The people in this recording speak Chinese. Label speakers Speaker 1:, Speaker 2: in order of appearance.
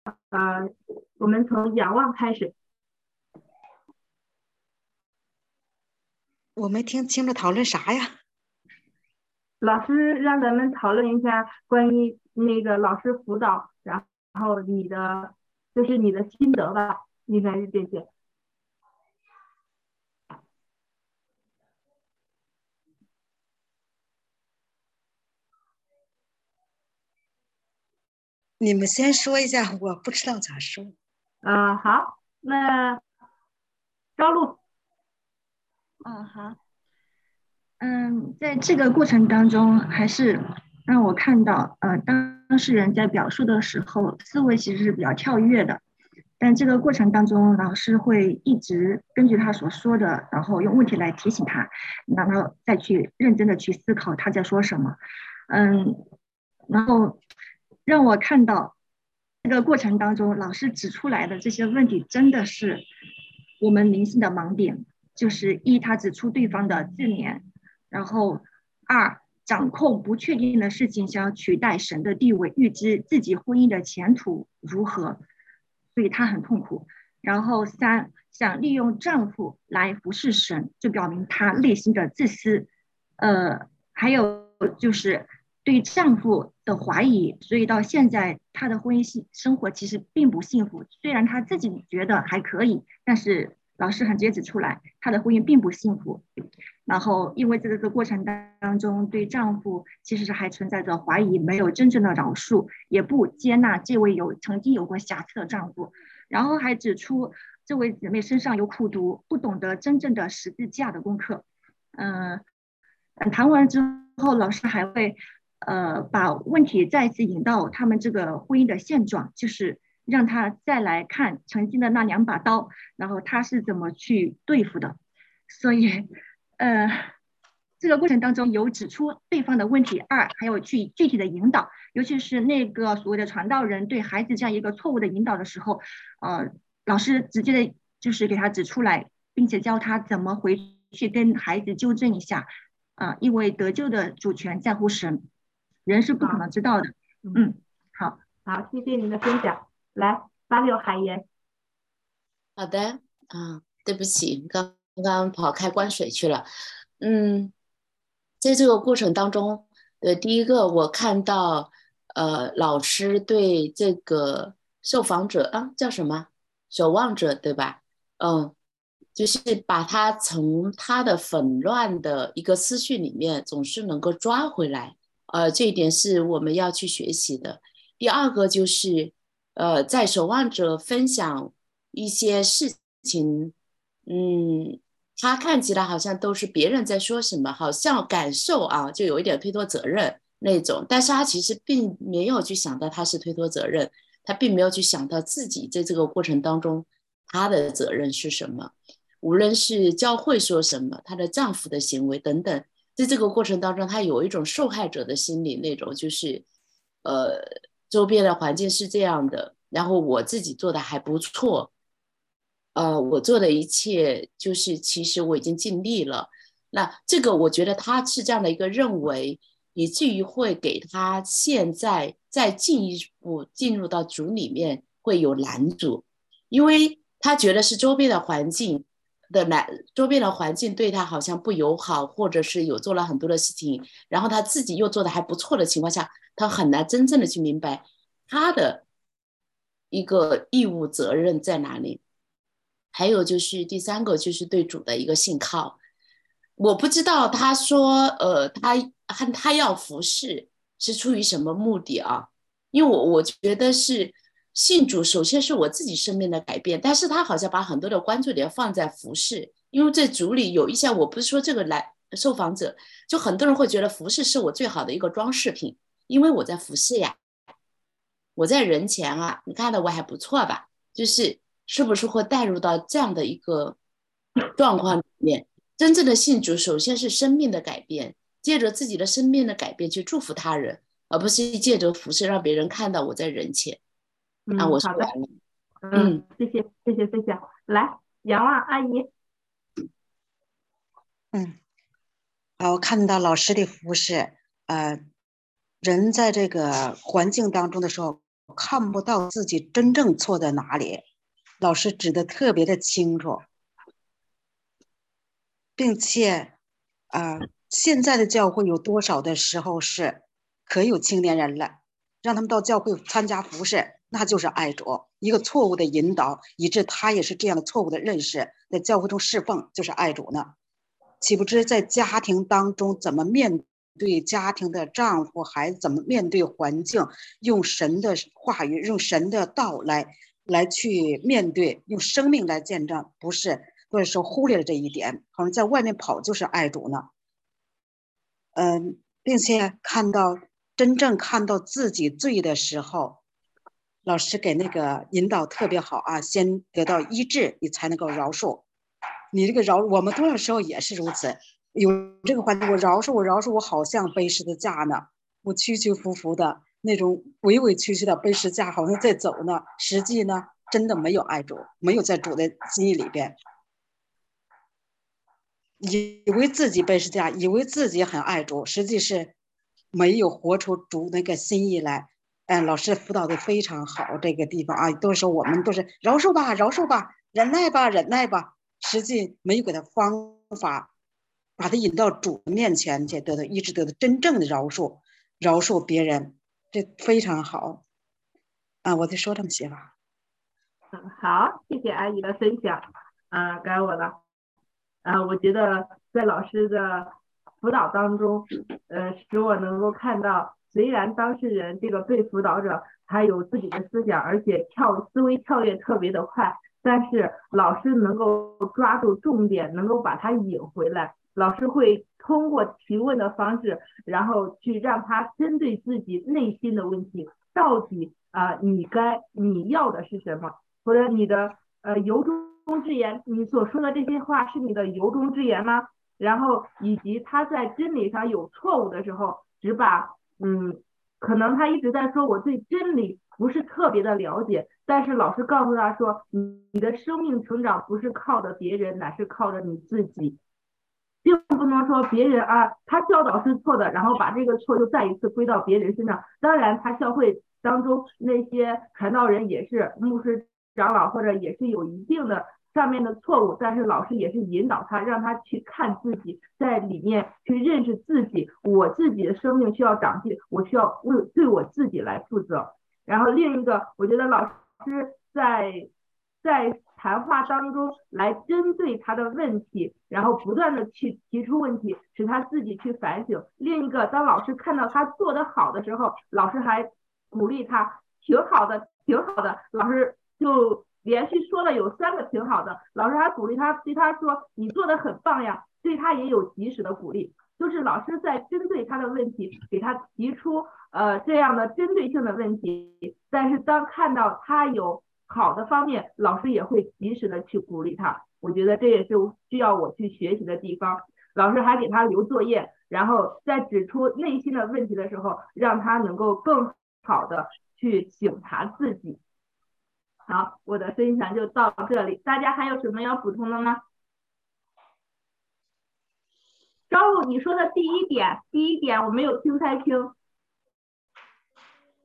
Speaker 1: 我们从仰望开始。
Speaker 2: 我没听清楚讨论啥呀？
Speaker 1: 老师让咱们讨论一下关于那个老师辅导，然后你的心得吧，应该是这些。
Speaker 2: 你们先说一下，我不知道咋说。
Speaker 1: 好，那招录。
Speaker 3: 好。在这个过程当中，还是让我看到，当事人在表述的时候，思维其实是比较跳跃的。但这个过程当中，老师会一直根据他所说的，然后用问题来提醒他，然后再去认真的去思考他在说什么。嗯，然后让我看到这个过程当中，老师指出来的这些问题，真的是我们灵性的盲点。就是一，他指出对方的自怜。然后二，掌控不确定的事情，想要取代神的地位，预知自己婚姻的前途如何，所以她很痛苦。然后三，想利用丈夫来服侍神，就表明她内心的自私。还有就是对丈夫的怀疑，所以到现在她的婚姻生活其实并不幸福。虽然她自己觉得还可以，但是老师很直接指出来，她的婚姻并不幸福。然后因为这个过程当中，对丈夫其实是还存在着怀疑，没有真正的饶恕，也不接纳这位曾经有过瑕疵的丈夫，然后还指出这位姊妹身上有苦毒，不懂得真正的十字架的功课。谈完之后，老师还会把问题再次引到他们这个婚姻的现状，就是让他再来看曾经的那两把刀，然后他是怎么去对付的。所以呃，这个过程当中有指出对方的问题，二还有去具体的引导，尤其是那个所谓的传道人对孩子这样一个错误的引导的时候，老师直接的就是给他指出来，并且教他怎么回去跟孩子纠正一下，因为得救的主权在乎神，人是不可能知道的。好，
Speaker 1: 好，谢谢您的分享。来，8六海岩。
Speaker 4: 好的，对不起，刚刚跑开关水去了。在这个过程当中，第一个我看到，老师对这个受访者叫什么守望者，对吧？就是把他从他的纷乱的一个思绪里面总是能够抓回来，这一点是我们要去学习的。第二个就是，在守望者分享一些事情，他看起来好像都是别人在说什么，好像感受就有一点推脱责任那种，但是他其实并没有去想到他是推脱责任，他并没有去想到自己在这个过程当中他的责任是什么，无论是教会说什么，她的丈夫的行为等等，在这个过程当中，她有一种受害者的心理，那种就是，呃，周边的环境是这样的，然后我自己做的还不错，我做的一切就是其实我已经尽力了。那这个我觉得他是这样的一个认为，以至于会给他现在再进一步进入到组里面会有拦阻，因为他觉得是周边的环境对他好像不友好，或者是有做了很多的事情，然后他自己又做的还不错的情况下，他很难真正的去明白他的一个义务责任在哪里。还有就是第三个就是对主的一个信靠。我不知道他说，他要服侍是出于什么目的啊？因为我觉得是信主，首先是我自己生命的改变，但是他好像把很多的关注点放在服侍，因为在主里有一些，我不是说这个来受访者，就很多人会觉得服侍是我最好的一个装饰品，因为我在服侍呀，我在人前你看的我还不错吧？就是是不是会带入到这样的一个状况里面？真正的信主，首先是生命的改变，借着自己的生命的改变去祝福他人，而不是借着服饰让别人看到我在人前。我说
Speaker 1: 好的。
Speaker 4: 完了。
Speaker 1: 谢谢分享。来，杨望阿姨。
Speaker 2: 我看到老师的服饰，人在这个环境当中的时候， 看不到自己真正错在哪里，老师指得特别的清楚，并且现在的教会有多少的时候是可有青年人了，让他们到教会参加服事，那就是爱主。一个错误的引导，以致他也是这样的错误的认识，在教会中侍奉就是爱主呢。岂不知在家庭当中怎么面对家庭的丈夫孩子，怎么面对环境，用神的话语，用神的道来去面对，用生命来见证，不是，或者说忽略了这一点，好像在外面跑就是爱主呢。并且真正看到自己罪的时候，老师给那个引导特别好啊，先得到医治，你才能够饶恕。你这个我们多少时候也是如此，有这个环境，我饶恕，我好像背十字架呢，我屈屈服服的那种委委屈屈的背十字架，好像在走呢，实际呢真的没有爱主，没有在主的心意里边，以为自己背十字架，以为自己很爱主，实际是没有活出主那个心意来。老师辅导的非常好，这个地方啊，都说我们都是饶恕吧，忍耐吧，实际没有给他方法，把他引到主面前去，一直得到真正的饶恕别人，这非常好啊！我就说这么些吧。
Speaker 1: 好，谢谢阿姨的分享该我了。我觉得在老师的辅导当中，使我能够看到，虽然当事人这个被辅导者他有自己的思想，而且思维跳跃特别的快，但是老师能够抓住重点，能够把他引回来。老师会通过提问的方式，然后去让他针对自己内心的问题，到底你要的是什么，或者你的由衷之言，你所说的这些话是你的由衷之言吗？然后以及他在真理上有错误的时候，只把可能他一直在说我对真理不是特别的了解，但是老师告诉他说，你的生命成长不是靠着别人，乃是靠着你自己，并不能说别人他教导是错的，然后把这个错又再一次归到别人身上。当然，他教会当中那些传道人也是牧师长老或者也是有一定的上面的错误，但是老师也是引导他，让他去看自己，在里面去认识自己，我自己的生命需要长进，我需要对我自己来负责。然后另一个，我觉得老师在谈话当中来针对他的问题，然后不断的去提出问题，使他自己去反省。另一个，当老师看到他做得好的时候，老师还鼓励他，挺好的，老师就连续说了有3个挺好的，老师还鼓励他，对他说你做得很棒呀，对他也有及时的鼓励。就是老师在针对他的问题，给他提出这样的针对性的问题，但是当看到他有好的方面，老师也会及时的去鼓励他。我觉得这也是需要我去学习的地方。老师还给他留作业，然后在指出内心的问题的时候，让他能够更好的去省察自己。好，我的分享就到这里，大家还有什么要补充的吗？招录你说的第一点我没有听太清，